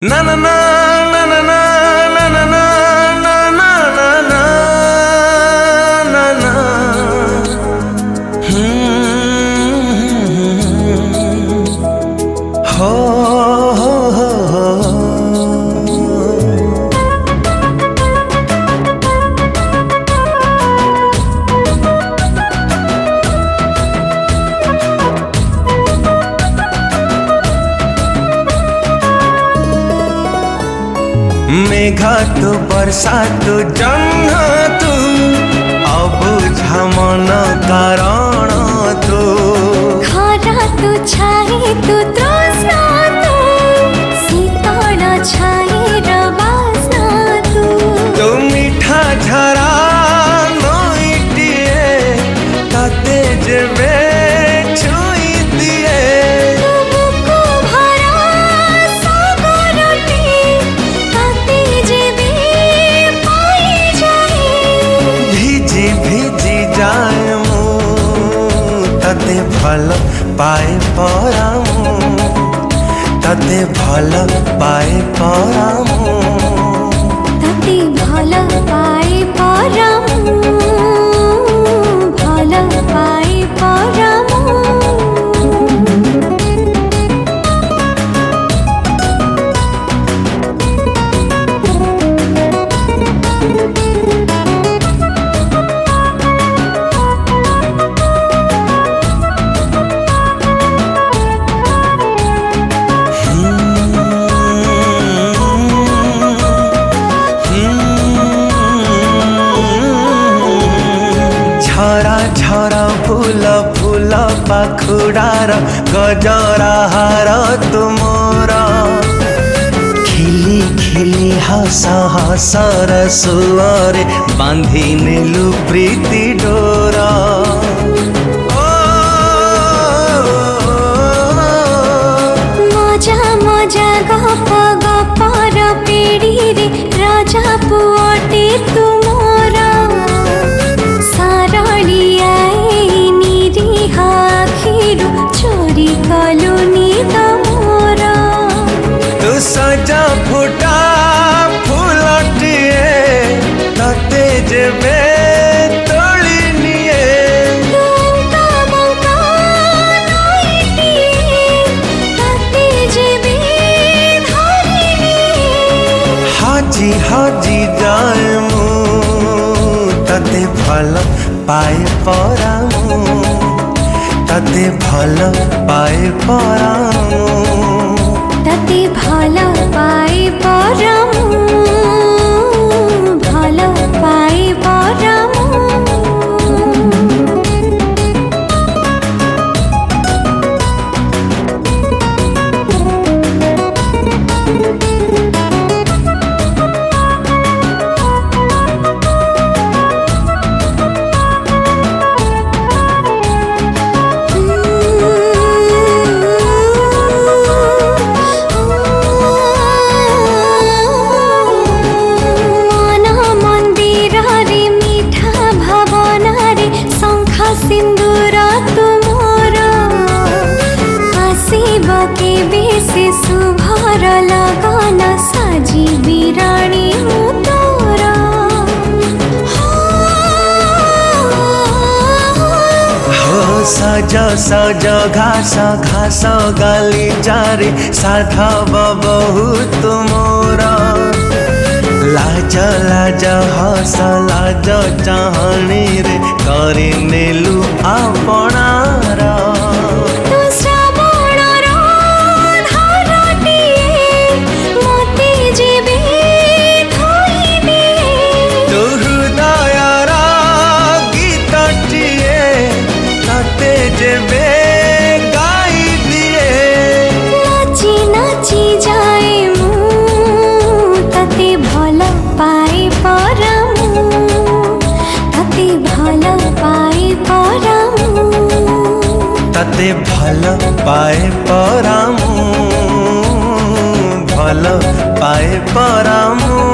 ना ना ना ना ना ना ना ना ना ना ना ना ना ना हो मेघा तू वर्षा तू जन्म तू अबुझा मन कारण तू खरा तू छाई तू तृष्णा तू शीतल छाई र बास्ना तू मिठा झरा नईटिए ताते जेबे छुई दिए बुको भरा सागरटी ताते जेबे पाई जाए भिजी भिजी जाए मु ताते भल पाए परामु ताते भल पाए परामु ताते भल पाए परामु भल पाए परामु झरा झरा फूल फूल पाखुड़ार गजरा हार तुमर खिली खिली हस हसर सुअरे बांधी नेलु प्रीति डोर मजा मजा गप गपर पेड़ी रे राजा पुअटे तुमर सारलियाई निरीह आखिरु चोरी कलुनी तमोर तू सजा फुटा फूलटिए ताते जेबे तोली निए तुमका मौका नईटिए ताते जेबे धरिनिए हाजी हाजी जाए मु ताते भल पाए परामु ताते भल पाए परामु ताते भल पाए परामु भल पाए परामु सिंदूर तुमोर आसीब के बेसी शुभर लगन साजी बिराणी तोर हो सज सज घास घास गाली जारे साधव बहु तुमोर लाज लाज हस लाज चाहणी रे करी नेलु आपणार तू श्रावणर धारटिए मते जेबे धइदिए तू हृदयर गीतटिए ताते जेबे गाई दिए नाची नाची जाए मु ताते भल पाए परामु ताते भल पाए परामु ताते भल पाए परामु भल पाए परामु।